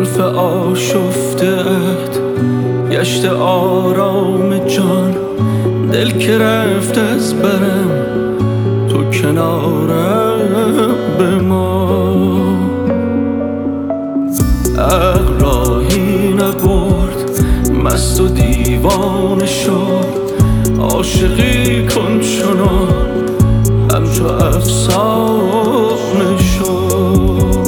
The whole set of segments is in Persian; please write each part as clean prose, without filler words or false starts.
زلف آشفته‌ات گشت آرام جان، دل که رفت از برم تو کنارم بمان. عقل راهی نبرد مست و دیوانه شد، عاشقی کن چنان همچو افسانه شد.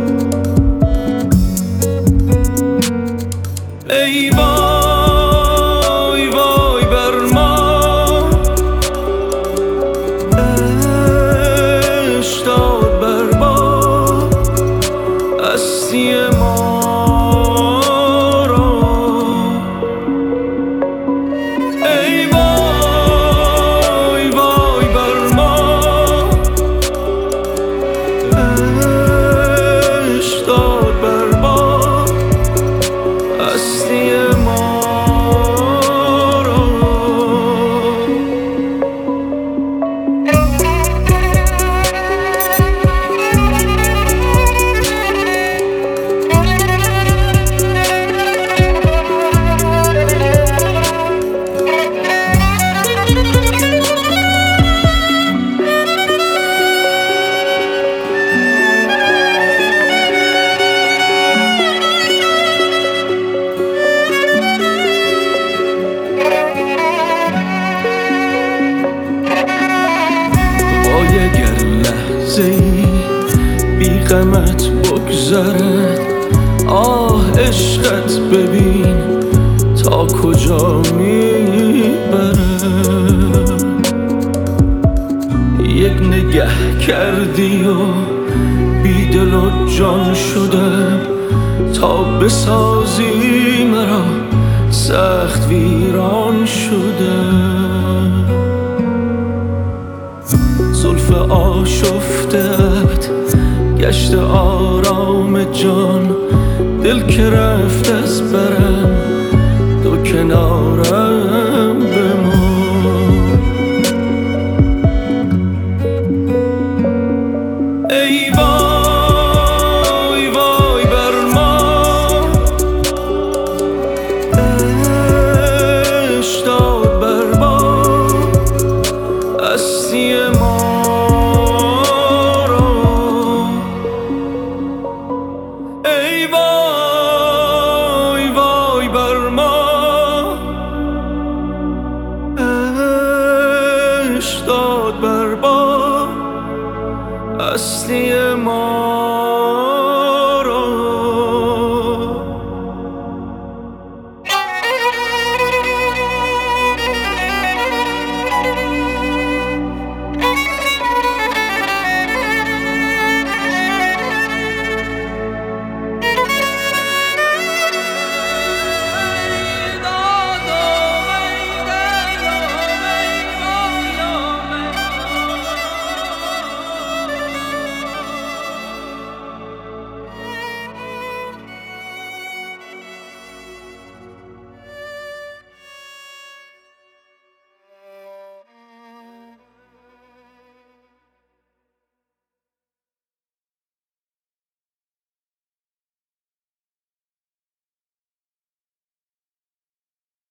ای وای وای بر ما، عشق داد بر ما هستی ما را. ای وای وای بر ما، عشق داد بر ما هستی ما را. اگر لحظه‌ای بی غمت بگذرد، آه عشقت ببین تا کجا میبرد. یک نگه کردی و بی دل و جان شدم، تا بسازی مرا سخت ویران شدم. زلف آشفته‌ات گشت آرام جان، دل که رفت از برم تو کنارم بمان. ای وای وای بر ما، عشق داد بر ما هستی ما را. ای وای وای بر ما، عشق داد بر ما هستی ما.